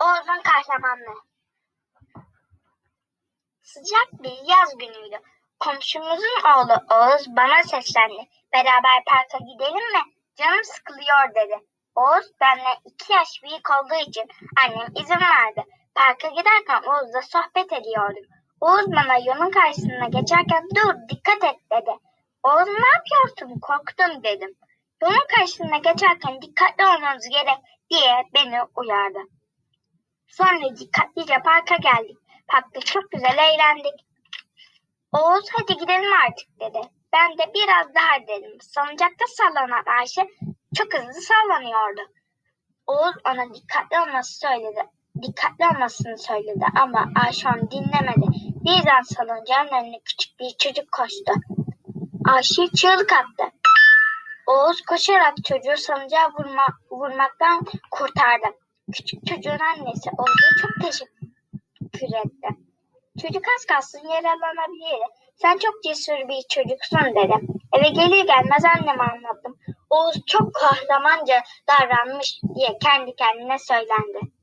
Oğuz'un kahramanlığı. Sıcak bir yaz günüydü. Komşumuzun oğlu Oğuz bana seslendi. Beraber parka gidelim mi? Canım sıkılıyor dedi. Oğuz benimle 2 yaş büyük olduğu için annem izin verdi. Parka giderken Oğuz'la sohbet ediyorduk. Oğuz bana yolun karşısına geçerken dur dikkat et dedi. Oğuz ne yapıyorsun korktum dedim. Yolun karşısına geçerken dikkatli olmamız gerek diye beni uyardı. Sonra dikkatlice parka geldik. Parkta çok güzel eğlendik. Oğuz hadi gidelim artık dedi. Ben de biraz daha dedim. Salıncakta sallanan Ayşe çok hızlı sallanıyordu. Oğuz ona dikkatli olmasını söyledi ama Ayşe onu dinlemedi. Birden salıncağın önüne küçük bir çocuk koştu. Ayşe çığlık attı. Oğuz koşarak çocuğu salıncağa vurmaktan kurtardı. Küçük çocuğun annesi Oğuz'a çok teşekkür etti. Çocuk az kalsın yaralanabilirdi. Sen çok cesur bir çocuksun dedi. Eve gelir gelmez anneme anlattım. Oğuz çok kahramanca davranmış diye kendi kendine söylendi.